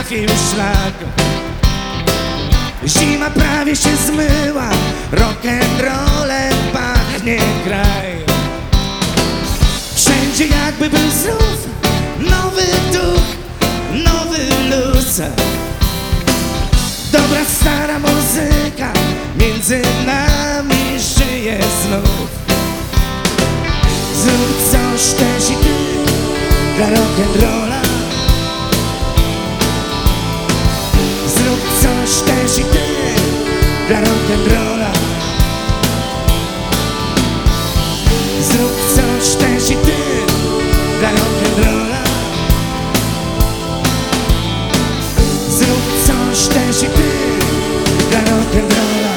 trafił szlak. Zima prawie się zmyła, rock'n'rollem pachnie kraj. Wszędzie jakby był znów nowy duch, nowy luz. Dobra stara muzyka między nami żyje znów. Zrób coś też i ty dla rock'n'rolla. Zrób coś też i ty dla rock'n'rolla. Zrób coś też i ty dla rock'n'rolla. Zrób coś też i ty dla rock'n'rolla.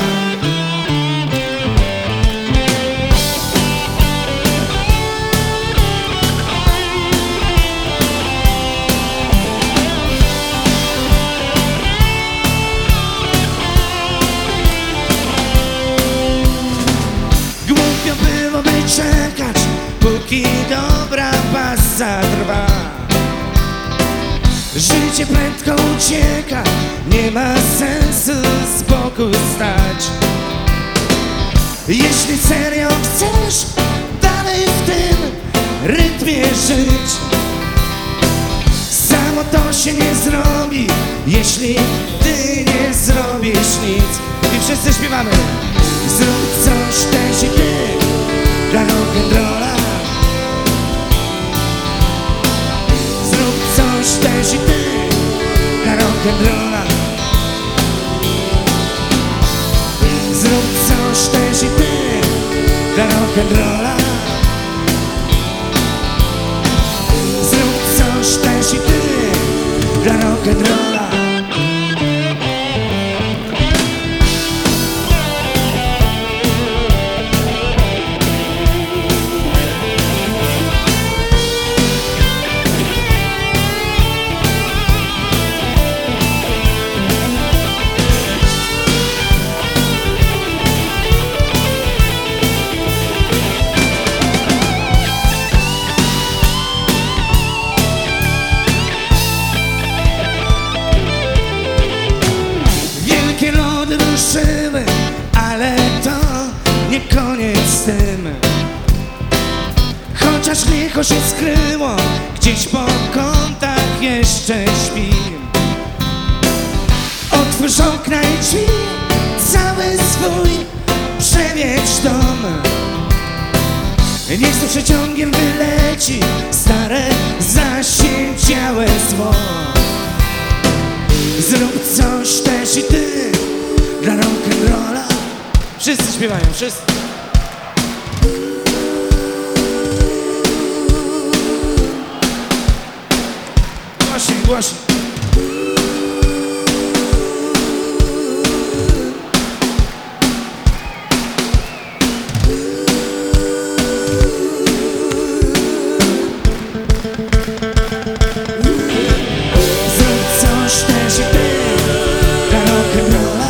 Głupio byłoby czekać, póki dobra pasa trwa. Życie prędko ucieka, nie ma sensu z boku stać. Jeśli serio chcesz dalej w tym rytmie żyć, samo to się nie zrobi, jeśli ty nie zrobisz nic. I wszyscy śpiewamy. Zrób coś też i ty dla rock'n'rolla. Zrób coś też i ty dla rock'n'rolla. Zrób coś też i ty dla rock'n'rolla. Zrób coś też i ty dla rock'n'rolla. Ruszyły, ale to nie koniec z tym. Chociaż licho się skryło, gdzieś po kątach jeszcze śpi. Otwórz okna i drzwi, cały swój przewiedź dom. Niech to przeciągiem wyleci stare, zasięciałe zło. Zrób coś też i ty dla rock'n'rolla. Wszyscy śpiewają, wszyscy. Głośniej, głośniej. Zrób coś też i ty dla rock'n'rolla.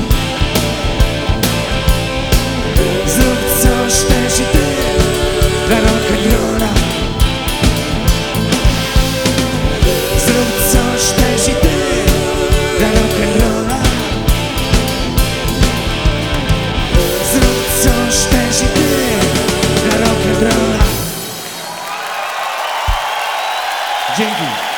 Zrób coś też i ty dla rock'n'rolla. Zrób coś też i ty dla rock'n'rolla. Zrób coś też i ty dla rock'n'rolla. Dzięki.